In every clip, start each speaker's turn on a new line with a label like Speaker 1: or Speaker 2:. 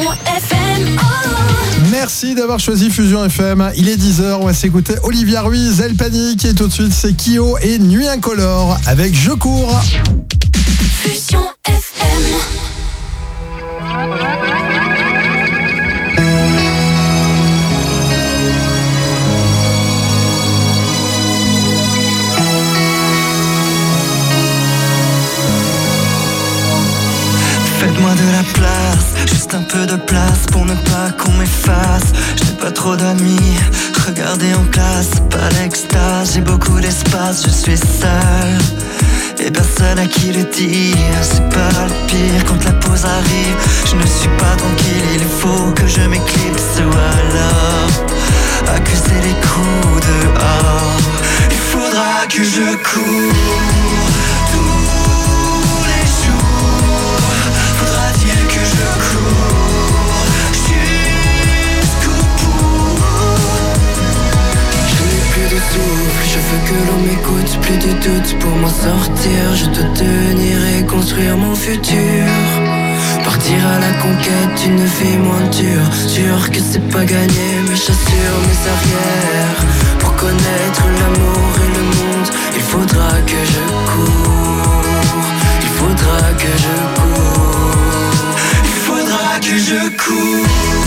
Speaker 1: FM.
Speaker 2: Merci d'avoir choisi Fusion FM. Il est 10h, on va s'écouter Olivia Ruiz, Elle Panique, et tout de suite c'est Kyo et Nuit Incolore avec Je cours.
Speaker 1: Fusion FM.
Speaker 3: Faites-moi de la place, juste un peu de place pour ne pas qu'on m'efface. J'ai pas trop d'amis, regardez en classe, pas l'extase. J'ai beaucoup d'espace, je suis seul et personne à qui le dire. C'est pas le pire quand la pause arrive. Je ne suis pas tranquille, il faut que je m'éclipse ou alors accuser les coups dehors. Il faudra que je cours tous les jours. Faudra-t-il que je cours jusqu'au bout? Je n'ai plus de souffle, je veux que l'on m'écoute. Plus de doute pour m'en sortir. Je dois tenir et construire mon futur. Partir à la conquête d'une vie moins dure. Sûr que c'est pas gagné, mais j'assure mes arrières. Pour connaître l'amour et le monde, il faudra que je cours. Il faudra que je cours. Il faudra que je cours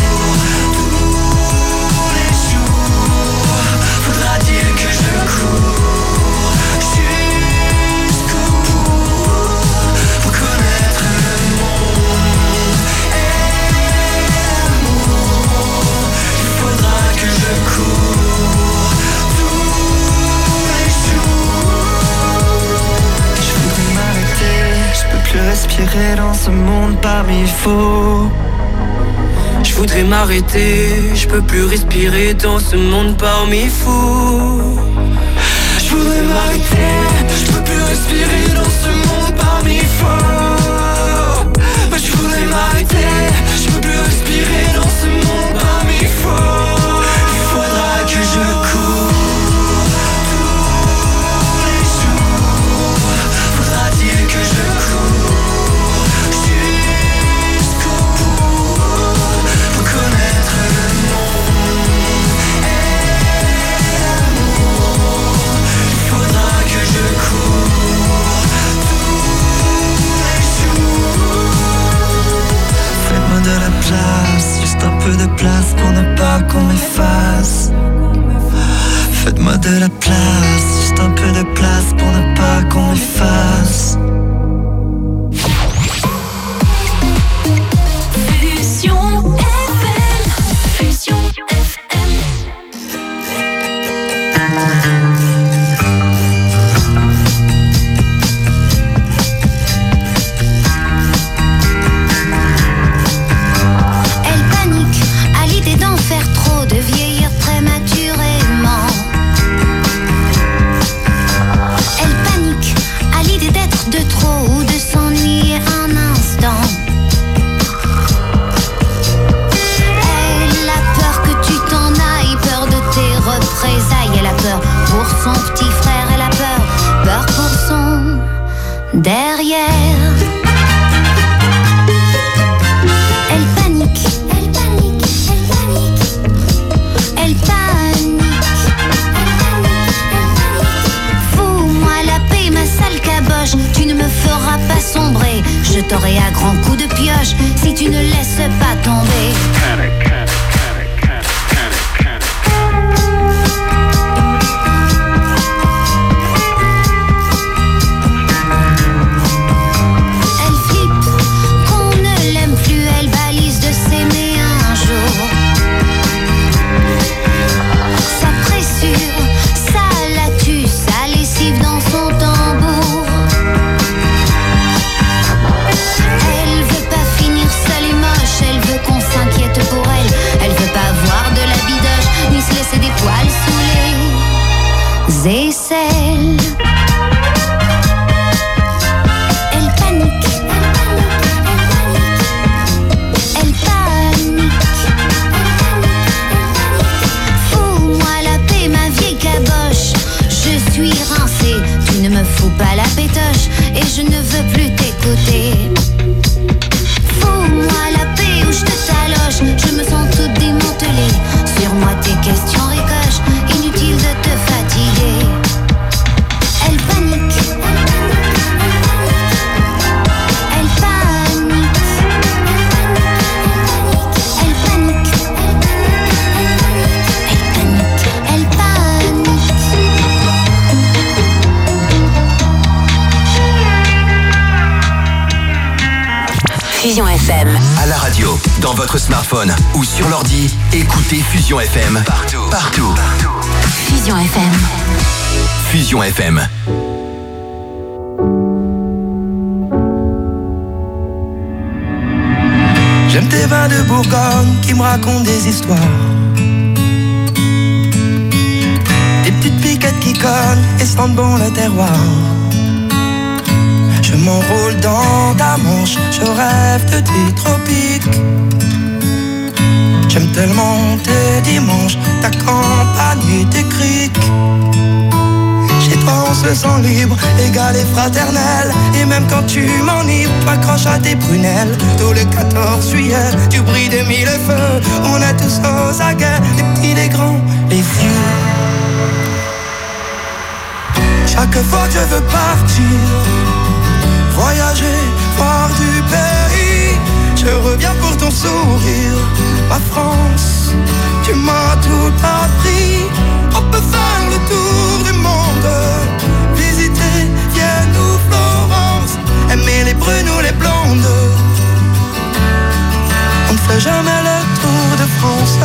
Speaker 3: tous les jours. Faudra-t-il que je cours jusqu'au bout pour connaître le monde et l'amour? Il faudra que je cours tous les jours. Je voudrais m'arrêter, je peux plus respirer dans ce monde parmi faux. Je voudrais m'arrêter, je peux plus respirer dans ce monde parmi fous. Je voudrais m'arrêter, je peux plus respirer dans ce monde parmi faux. Je voudrais m'arrêter, je peux plus respirer dans ce monde parmi faux. Il faudra que je cours tous les jours. Faudra-t-il que je cours jusqu'au bout pour connaître le monde et l'amour? Il faudra que je cours tous les jours. Faites-moi de la place, juste un peu de place pour ne pas qu'on m'efface. Faites-moi de la place, juste un peu de place pour ne pas qu'on m'efface.
Speaker 1: Fusion FM. Fusion FM.
Speaker 4: Elle panique à l'idée d'en faire trop, de vieillir prématurément. Elle panique à l'idée d'être de trop ou de s'ennuyer un instant. Elle a peur que tu t'en ailles, peur de tes représailles. Elle a peur pour son petit frère, elle a peur pour son derrière. Elle panique, elle panique, elle panique, elle panique. Fous-moi la paix, ma sale caboche, tu ne me feras pas sombrer. Je t'aurai à grands coups de pioche si tu ne laisses pas tomber. Elle flippe qu'on ne l'aime plus, elle balise de s'aimer un jour. Sa pressure, ça la tue, sa lessive dans son tambour. Elle veut pas finir seule et moche, elle veut qu'on s'inquiète pour elle. Elle veut pas avoir de la bidoche, ni se laisser des poils sous les aisselles. Elle panique, elle panique. Fous-moi la paix, ma vieille caboche, je suis rincée. Tu ne me fous pas la pétoche et je ne veux plus t'écouter. Fous-moi la paix ou je te talonne.
Speaker 1: Fusion FM.
Speaker 3: À la radio, dans votre smartphone ou sur l'ordi, écoutez Fusion FM partout.
Speaker 1: Fusion FM.
Speaker 3: Fusion FM.
Speaker 5: J'aime tes vins de Bourgogne qui me racontent des histoires. Des petites piquettes qui cognent et sentent bon le terroir. Je m'enroule dans ta manche, je rêve de tes tropiques. J'aime tellement tes dimanches, ta campagne et tes criques. Chez toi on se sent libre, égal et fraternel. Et même quand tu m'enivres, m'accroche à tes prunelles. Tous les 14 juillet, tu brilles des mille feux. On est tous aux aguets, les petits, les grands, les vieux. Chaque fois que je veux partir, voyager, voir du pays, je reviens pour ton sourire. Ma France, tu m'as tout appris. On peut faire le tour du monde, visiter Vienne ou Florence, aimer les brunes ou les blondes. On ne fait jamais le tour de France.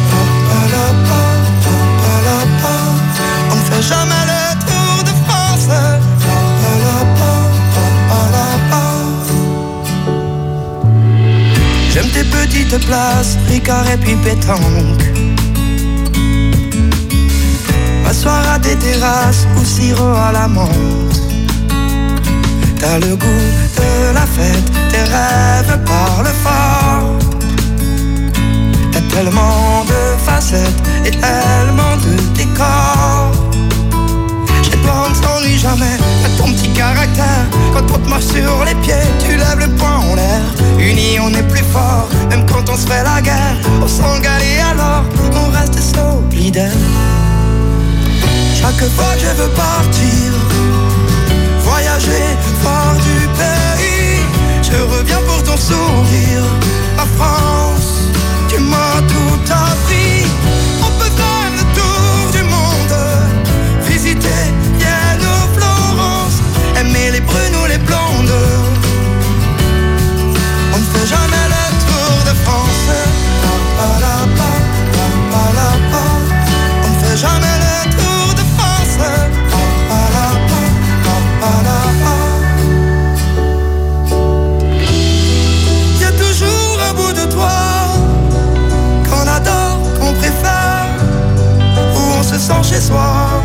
Speaker 5: On ne fait jamais le tour de France. J'aime tes petites places, Ricard et puis pétanque. M'asseoir à des terrasses ou sirop à la menthe. T'as le goût de la fête, tes rêves parlent fort. T'as tellement de facettes et tellement de décors. Chez toi on ne s'ennuie jamais, t'as ton petit caractère. Quand on te marche sur les pieds, tu lèves le poing en l'air. Unis on est plus fort, même quand on se fait la guerre. On s'engale et alors, on reste solidaire. Chaque fois que je veux partir, voyager, voir du pays, je reviens pour ton sourire. Ma France, tu m'as tout appris. On peut faire le tour du monde, visiter Vienne ou Florence, aimer les brunes ou les blondes. On ne fait jamais le tour de France. On ne fait jamais le tour de France. Il y a toujours un bout de toi qu'on adore, qu'on préfère, où on se sent chez soi.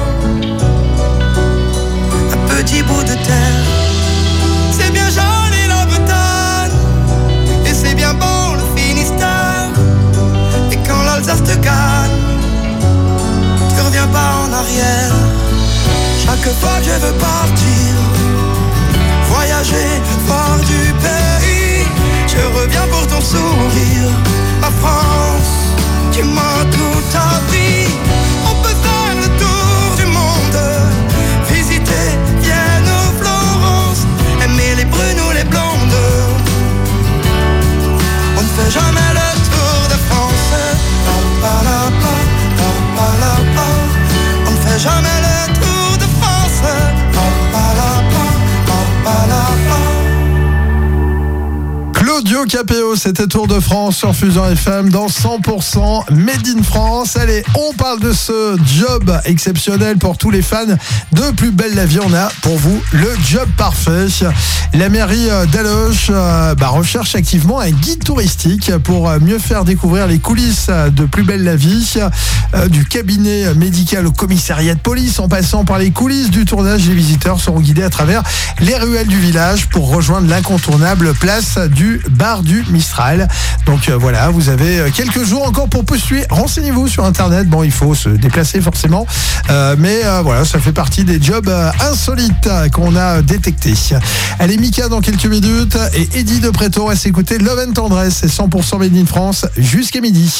Speaker 5: Un petit bout de terre, c'est bien joli la Bretagne, et c'est bien bon le Finistère. Et quand l'Alsace te gagne, tu reviens pas en arrière. Chaque fois que je veux partir, voyager, voir du pays, je reviens pour ton sourire. Ma France, tu m'as tout appris. On peut faire le tour du monde, visiter Vienne ou Florence, aimer les brunes ou les blondes. On ne fait jamais le tour de France. On ne fait jamais le tour de France.
Speaker 2: Claudio Capéo, c'était Tour de France sur Fusion FM dans 100% Made in France. Allez, on parle de ce job exceptionnel pour tous les fans de Plus belle la vie. On a pour vous le job parfait. La mairie d'Aloche recherche activement un guide touristique pour mieux faire découvrir les coulisses de Plus belle la vie, du cabinet médical au commissariat de police, en passant par les coulisses du tournage. Les visiteurs seront guidés à travers les ruelles du village pour rejoindre l'incontournable place du bar du Mistral. Donc voilà, vous avez quelques jours encore pour postuler. Renseignez-vous sur internet. Bon, il faut se déplacer forcément, mais voilà, ça fait partie des jobs insolites qu'on a détectés. Allez, Mika dans quelques minutes et Eddie de Préto va s'écouter Love and Tendresse. C'est 100% Made in France jusqu'à midi.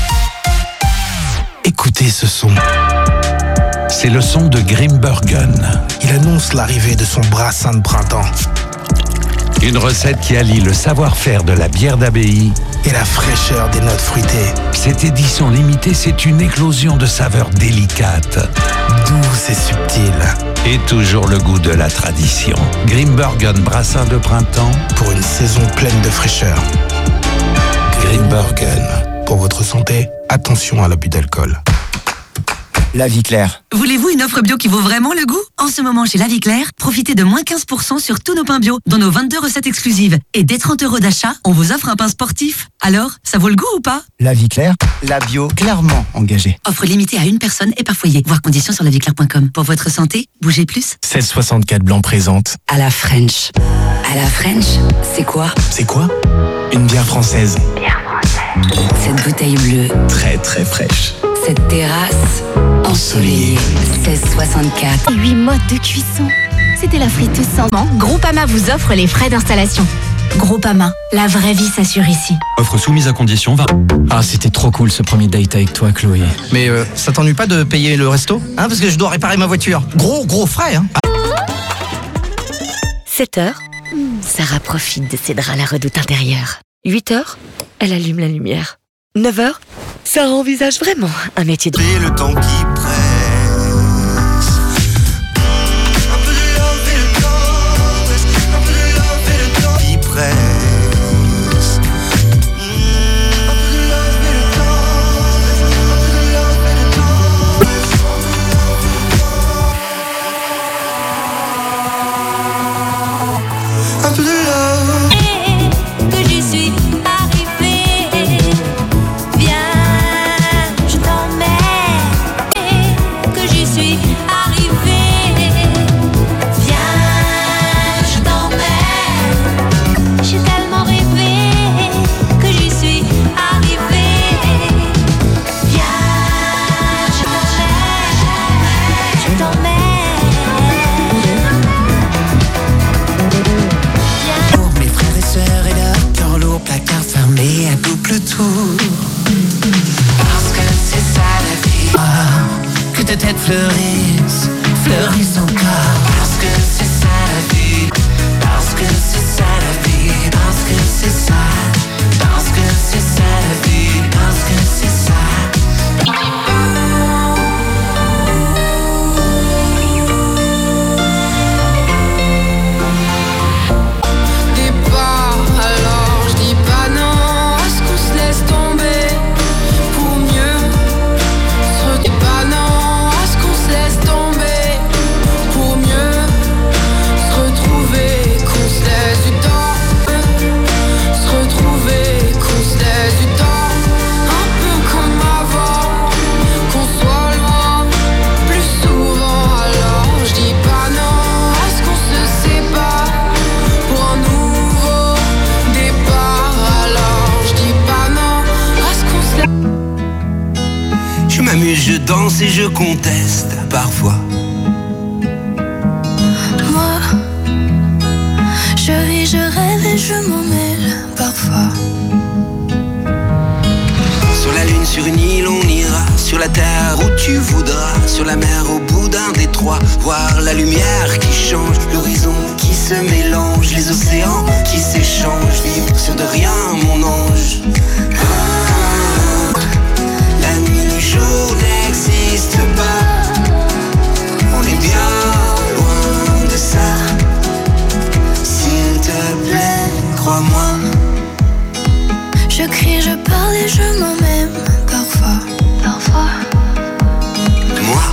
Speaker 6: Écoutez ce son. C'est le son de Grimbergen.
Speaker 7: Il annonce l'arrivée de son brassin de printemps.
Speaker 6: Une recette qui allie le savoir-faire de la bière d'abbaye
Speaker 7: et la fraîcheur des notes fruitées.
Speaker 6: Cette édition limitée, c'est une éclosion de saveurs délicates.
Speaker 7: Douce et subtile.
Speaker 6: Et toujours le goût de la tradition. Grimbergen brassin de printemps.
Speaker 7: Pour une saison pleine de fraîcheur. Grimbergen. Pour votre santé, attention à l'abus d'alcool.
Speaker 8: La Vie Claire.
Speaker 9: Voulez-vous une offre bio qui vaut vraiment le goût? En ce moment, chez La Vie Claire, profitez de moins 15% sur tous nos pains bio, dont nos 22 recettes exclusives. Et dès 30 € d'achat, on vous offre un pain sportif. Alors, ça vaut le goût ou pas?
Speaker 8: La Vie Claire, la bio clairement engagée.
Speaker 9: Offre limitée à une personne et par foyer. Voir conditions sur lavieclaire.com. Pour votre santé, bougez plus.
Speaker 7: 1664 Blanc présente.
Speaker 1: À la French. À la French, c'est quoi?
Speaker 7: C'est quoi? Une bière française.
Speaker 1: Cette bouteille bleue.
Speaker 7: Très très fraîche.
Speaker 1: Cette terrasse ensoleillée. 1664.
Speaker 4: 8 modes de cuisson. C'était la friteuse sans...
Speaker 10: Groupama vous offre les frais d'installation. Groupama, la vraie vie s'assure ici.
Speaker 11: Offre soumise à condition.
Speaker 12: Ah, c'était trop cool ce premier date avec toi, Chloé.
Speaker 8: Mais ça t'ennuie pas de payer le resto? Hein, parce que je dois réparer ma voiture. Gros frais, hein.
Speaker 10: 7h, Sarah profite de ses draps à la redoute intérieure. 8h, elle allume la lumière. 9h, Sarah envisage vraiment un métier de...
Speaker 5: Et le temps qui presse. Un peu de love et le temps reste. Un peu de love et le temps qui presse. Un peu de love et le temps reste. Un peu de love et le temps reste. Un peu de love.
Speaker 4: Que j'y suis arrivée. Viens, je t'emmène. Que j'y suis arrivée. Viens, je t'emmène. J'ai tellement rêvé que j'y suis arrivée. Viens, je t'emmène. Je t'emmène.
Speaker 3: Pour mes frères et sœurs et leurs cœurs lourds, placard fermé à double tour. Parce que c'est ça la vie. Ah, que ta tête fleurisse encore. Parce que c'est ça la vie. Parce que c'est ça la vie. Parce que c'est ça. Parce que c'est ça la vie. Parce que c'est ça.
Speaker 5: Départ, alors je dis pas non. Est-ce qu'on se laisse tomber pour mieux se redire pas non? Est-ce qu'on se laisse tomber pour mieux se retrouver? Qu'on se laisse du temps, se retrouver, qu'on se laisse du temps, un peu comme avant, qu'on soit loin plus souvent. Alors je dis pas non. Est-ce qu'on se sépare pour un nouveau départ? Alors je dis pas non. Est-ce qu'on se laisse... Je m'amuse, je danse et je conteste parfois.
Speaker 4: Moi, je ris, je rêve et je m'en mêle parfois.
Speaker 5: Sur la lune, sur une île, on ira. Sur la terre où tu voudras. Sur la mer, au bout d'un détroit. Voir la lumière qui change. L'horizon qui se mélange. Les océans qui s'échangent. Vivre sur de rien, mon ange. Ah, la nuit, le jour n'existe pas. On est bien loin de ça. S'il te plaît, crois-moi.
Speaker 4: Je crie, je parle et je m'en même parfois.
Speaker 5: Moi,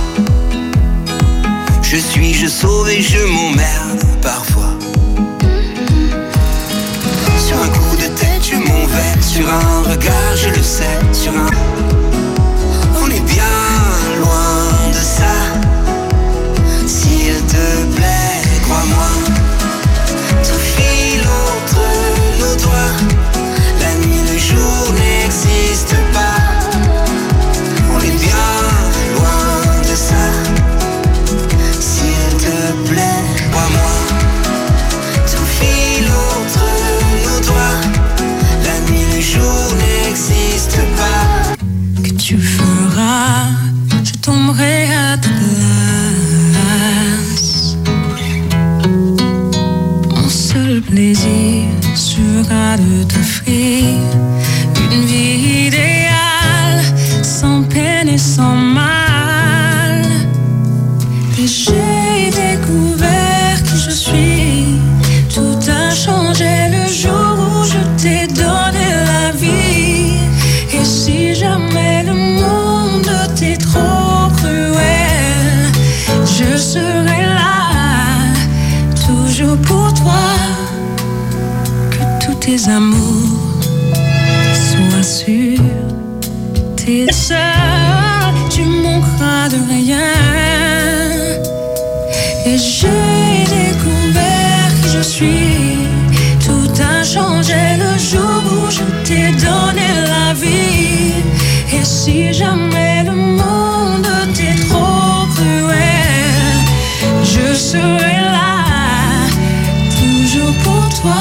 Speaker 5: je suis, je sauve et je m'emmerde parfois. Sur un coup de tête, je m'envers. Sur un regard, je le sais. Sur un... On est bien loin de ça. S'il te plaît, crois-moi. Tout file entre nos doigts. La nuit, le jour n'existe pas. On est bien loin de ça. S'il te plaît, crois-moi. Tout file entre nos doigts. La nuit, le jour n'existe pas.
Speaker 3: Que tu feras, je tomberai à ta place. Mon seul plaisir sera de t'offrir une vie idéale, sans peine et sans mal. tes amours, sois sûr, t'es seul, tu manqueras de rien. Et j'ai découvert qui je suis. Tout a changé le jour où je t'ai donné la vie. Et si jamais le monde t'est trop cruel, je serai là, toujours pour toi.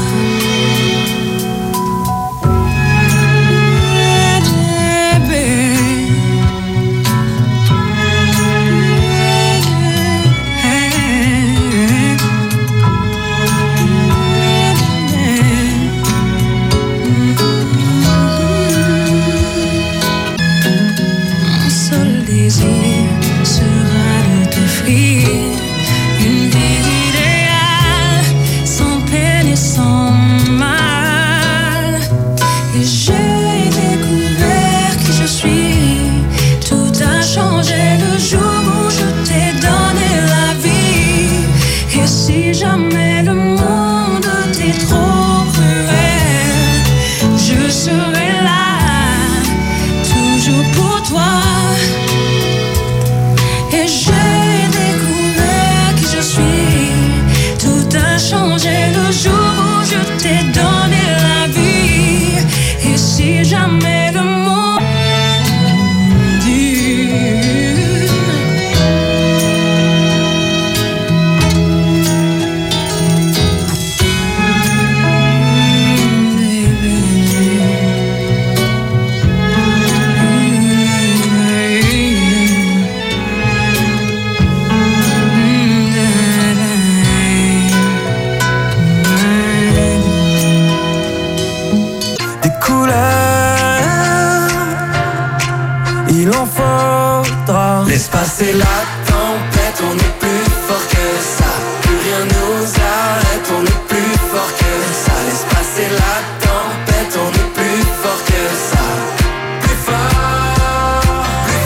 Speaker 5: C'est la tempête, on est plus fort que ça. Plus rien nous arrête, on est plus fort que ça. Laisse passer la tempête, on est plus fort que ça. Plus fort, plus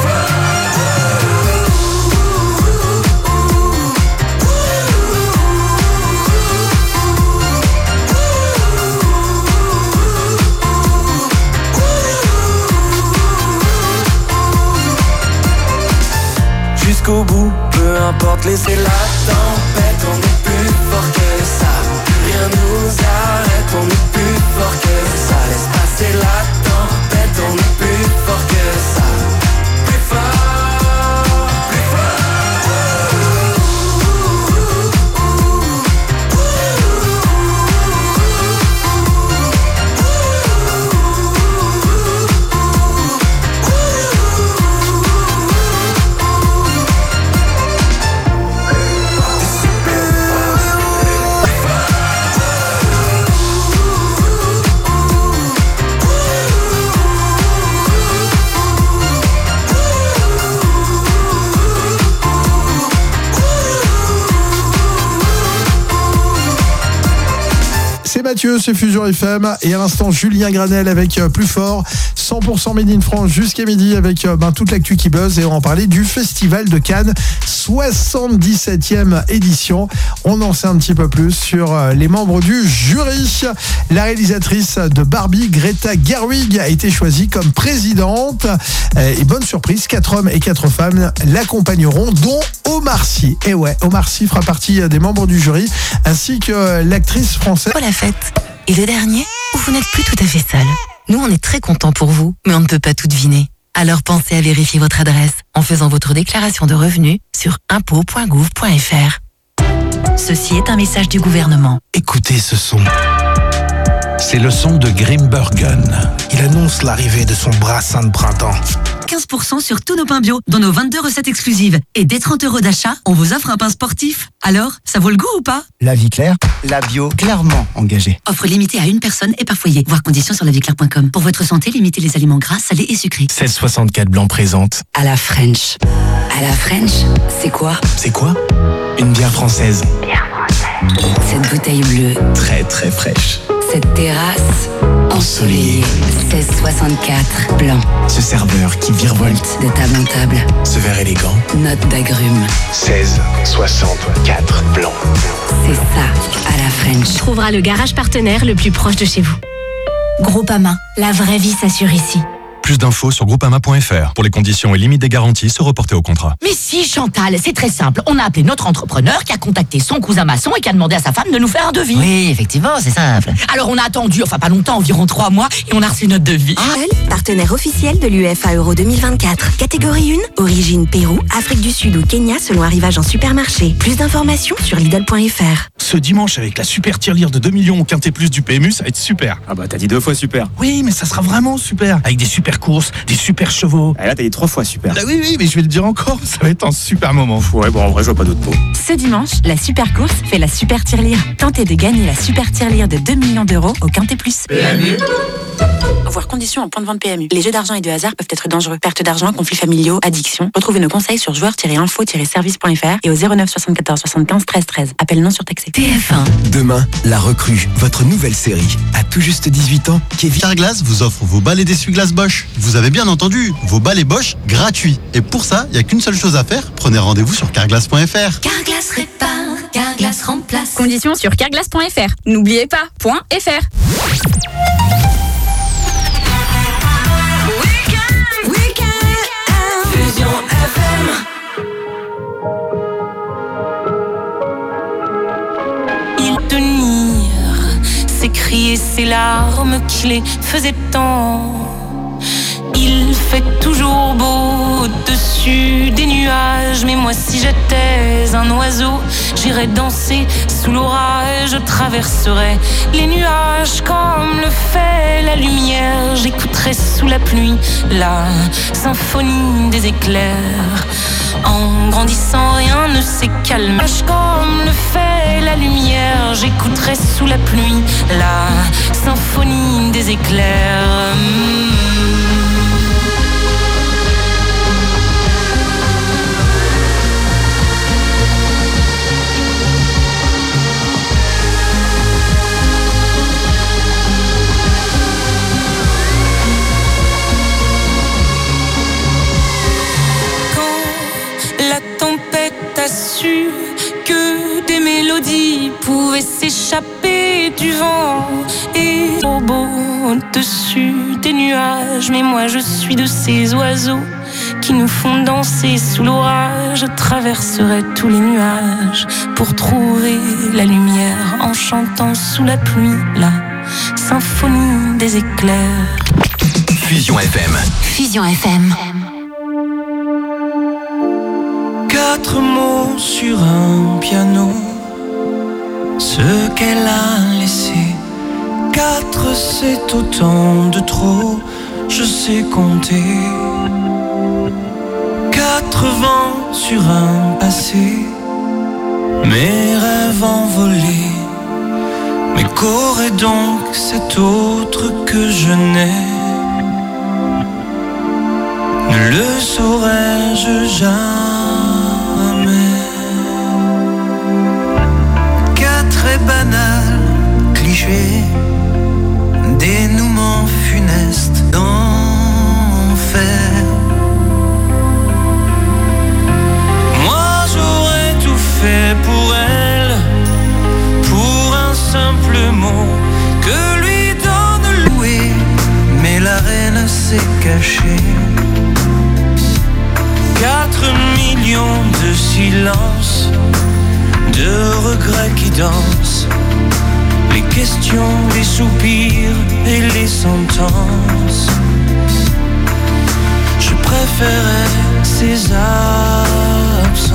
Speaker 5: jusqu'au bout, peu importe, laissez la tempête, on est plus fort que ça. Plus rien nous arrête, on est plus fort que ça. Laisse passer la tempête, on est plus fort que ça. Plus fort, plus
Speaker 2: C'est Mathieu, c'est Fusion FM. Et à l'instant, Julien Granel avec Plus Fort. 100% Made in France jusqu'à midi avec toute l'actu qui buzz. Et on va en parler du Festival de Cannes, 77e édition. On en sait un petit peu plus sur les membres du jury. La réalisatrice de Barbie, Greta Gerwig, a été choisie comme présidente. Et bonne surprise, 4 hommes et 4 femmes l'accompagneront, dont Omar Sy. Et ouais, Omar Sy fera partie des membres du jury, ainsi que l'actrice française.
Speaker 11: La fête. Et le dernier, où vous n'êtes plus tout à fait seul. Nous, on est très contents pour vous, mais on ne peut pas tout deviner. Alors pensez à vérifier votre adresse en faisant votre déclaration de revenus sur impôts.gouv.fr. Ceci est un message du gouvernement.
Speaker 7: Écoutez ce son.
Speaker 6: C'est le son de Grimbergen.
Speaker 7: Il annonce l'arrivée de son brassin de printemps.
Speaker 9: 15% sur tous nos pains bio, dans nos 22 recettes exclusives. Et dès 30 € d'achat, on vous offre un pain sportif. Alors, ça vaut le goût ou pas?
Speaker 13: La vie claire, la bio clairement engagée.
Speaker 9: Offre limitée à une personne et par foyer. Voir conditions sur laviclaire.com. Pour votre santé, limitez les aliments gras, salés et sucrés.
Speaker 12: 1664 Blanc présente.
Speaker 1: À la French. À la French, c'est quoi?
Speaker 7: C'est quoi? Une bière française.
Speaker 1: Bière française. Cette bouteille bleue.
Speaker 12: Très très fraîche.
Speaker 1: Cette terrasse ensoleillée. 1664 blanc.
Speaker 12: Ce serveur qui virevolte.
Speaker 1: De table en table.
Speaker 12: Ce verre élégant.
Speaker 1: Note d'agrumes.
Speaker 12: 1664 blanc.
Speaker 1: C'est ça, à la French.
Speaker 14: Trouvera le garage partenaire le plus proche de chez vous. Groupama, la vraie vie s'assure ici.
Speaker 15: Plus d'infos sur groupama.fr. Pour les conditions et limites des garanties, se reporter au contrat.
Speaker 16: Mais si, Chantal, c'est très simple. On a appelé notre entrepreneur qui a contacté son cousin maçon et qui a demandé à sa femme de nous faire un devis.
Speaker 8: Oui, effectivement, c'est simple.
Speaker 16: Alors on a attendu, enfin pas longtemps, environ 3 mois, et on a reçu notre devis.
Speaker 17: Partenaire officiel de l'UEFA Euro 2024. Catégorie 1, origine Pérou, Afrique du Sud ou Kenya selon arrivage en supermarché. Plus d'informations sur Lidl.fr.
Speaker 7: Ce dimanche, avec la super tirelire de 2 millions au Quintet Plus du PMU, ça va être super.
Speaker 18: Ah bah t'as dit 2 fois super.
Speaker 7: Oui, mais ça sera vraiment super. Avec des super courses, des super chevaux.
Speaker 18: Et là t'as dit 3 fois super.
Speaker 7: Ah oui, mais je vais le dire encore, ça va être un super moment.
Speaker 18: Ouais, bon en vrai je vois pas d'autres mots.
Speaker 19: Ce dimanche, la super course fait la super tirelire. Tentez de gagner la super tirelire de 2 millions d'euros au Quintet Plus.
Speaker 20: PMU.
Speaker 19: Voir conditions en point de vente PMU. Les jeux d'argent et de hasard peuvent être dangereux. Perte d'argent, conflits familiaux, addiction. Retrouvez nos conseils sur joueurs-info-service.fr et au 09 74 75 13 13. Appel non surtaxé.
Speaker 21: TF1. Demain, La Recrue, votre nouvelle série. À tout juste 18 ans, Kevin
Speaker 22: Carglass vous offre vos balais d'essuie-glace Bosch. Vous avez bien entendu, vos balais Bosch gratuits. Et pour ça, il n'y a qu'une seule chose à faire. Prenez rendez-vous sur carglass.fr.
Speaker 4: Carglass répare, Carglass remplace.
Speaker 14: Conditions sur carglass.fr. N'oubliez pas, .fr.
Speaker 23: Crier ses larmes qui les faisaient tant. Il fait toujours beau au-dessus des nuages, mais moi si j'étais un oiseau, j'irais danser sous l'orage, je traverserais les nuages comme le fait la lumière, j'écouterais sous la pluie la symphonie des éclairs. En grandissant, rien ne s'est calmé. Comme le fait la lumière, j'écouterai sous la pluie la symphonie des éclairs. T'as su que des mélodies pouvaient s'échapper du vent et au beau au-dessus des nuages. Mais moi je suis de ces oiseaux qui nous font danser sous l'orage. Je traverserai tous les nuages pour trouver la lumière en chantant sous la pluie la symphonie des éclairs.
Speaker 21: Fusion FM.
Speaker 14: Fusion FM.
Speaker 3: 4 mots sur un piano, ce qu'elle a laissé. 4 c'est autant de trop, je sais compter. 4 vents sur un passé, mes rêves envolés. Mais qu'aurait donc cet autre que je n'ai? Ne le saurais-je jamais? 4 est banal, cliché, dénouement funeste d'enfer. Moi j'aurais tout fait pour elle, pour un simple mot que lui donne louer, mais la reine s'est cachée. 4 millions de silences, de regrets qui dansent, les questions, les soupirs et les sentences. Je préférais ces absences.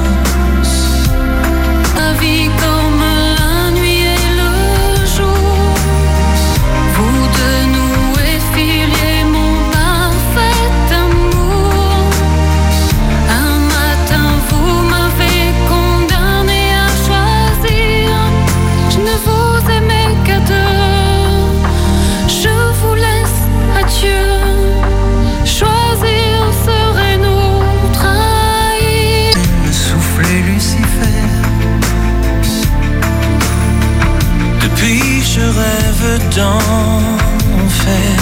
Speaker 23: La vie comme la nuit et le jour, vous deux nous effiliez mon parfait amour. Un matin vous m'avez condamné à choisir, je ne vous aimais qu'à 2. Je vous laisse adieu, choisir serait nous trahir.
Speaker 3: Puis je rêve d'enfer.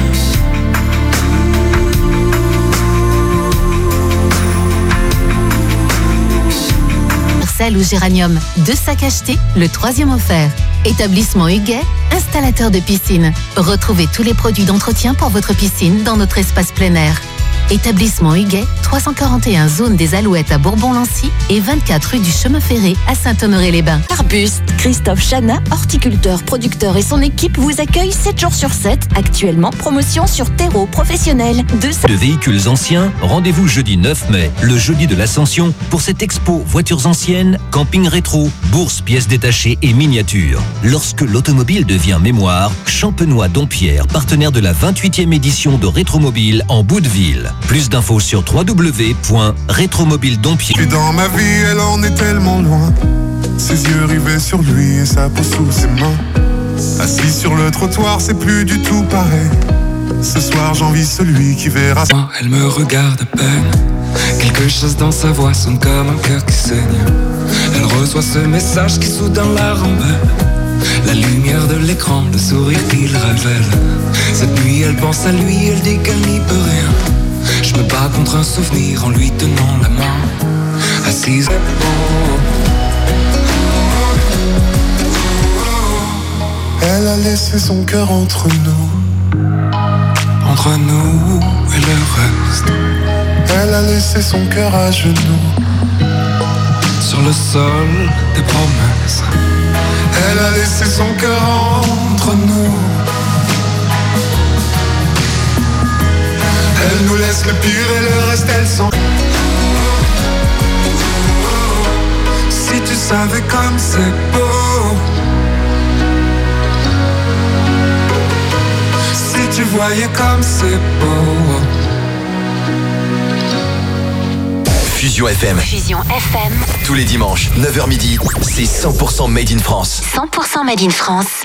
Speaker 11: Ou Géranium, 2 sacs achetés, le 3e offert. Établissement Huguet, installateur de piscine. Retrouvez tous les produits d'entretien pour votre piscine dans notre espace plein air. Établissement Huguet, 341 zone des Alouettes à Bourbon-Lancy et 24 rue du Chemin Ferré à Saint-Honoré-les-Bains.
Speaker 5: Arbuste, Christophe Chana, horticulteur, producteur et son équipe vous accueillent 7 jours sur 7. Actuellement, promotion sur terreau professionnel.
Speaker 10: De véhicules anciens, rendez-vous jeudi 9 mai, le jeudi de l'Ascension, pour cette expo voitures anciennes, camping rétro, bourse pièces détachées et miniatures. Lorsque l'automobile devient mémoire, Champenois-Dompierre, partenaire de la 28e édition de Rétromobile en Bouteville. Plus d'infos sur www.rétromobiledompierre.
Speaker 20: Puis dans ma vie, elle en est tellement loin. Ses yeux rivés sur lui et sa peau sous ses mains. Assis sur le trottoir, c'est plus du tout pareil. Ce soir, j'envie celui qui verra.
Speaker 24: Elle me regarde à peine. Quelque chose dans sa voix sonne comme un cœur qui saigne. Elle reçoit ce message qui soudain la rembelle. La lumière de l'écran, le sourire qu'il révèle. Cette nuit, elle pense à lui, elle dit qu'elle n'y peut rien. Je me bats contre un souvenir en lui tenant la main. Assise.
Speaker 20: Elle a laissé son cœur entre nous.
Speaker 24: Entre nous et le reste.
Speaker 20: Elle a laissé son cœur à genoux.
Speaker 24: Sur le sol des promesses.
Speaker 20: Elle a laissé son cœur entre nous. Elle nous laisse le pire et le reste elle s'en.
Speaker 24: Si tu savais comme c'est beau. Si tu voyais comme c'est beau.
Speaker 25: Fusion FM.
Speaker 11: Fusion FM.
Speaker 25: Tous les dimanches, 9h midi, c'est 100% Made in France.
Speaker 11: 100% Made in France.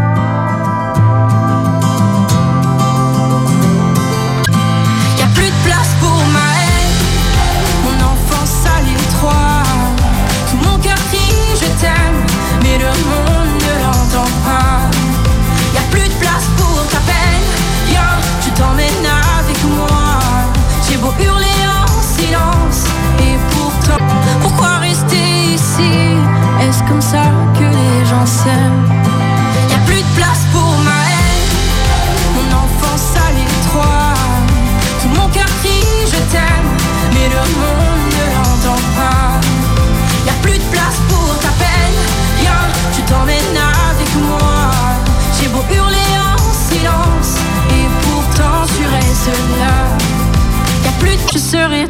Speaker 23: Mais le monde ne l'entend pas. Y'a plus de place pour ta peine. Viens, je t'emmène avec moi. J'ai beau hurler en silence, et pourtant, pourquoi rester ici? Est-ce comme ça que les gens s'aiment? Y'a plus de place pour ma haine. Mon enfance à l'étroit. Tout mon cœur crie je t'aime, mais le monde ne l'entend pas. Y'a plus de place pour ta peine. Viens, je t'emmène avec moi. J'ai beau hurler en silence, et pourtant tu restes là. Y'a plus de... Je serai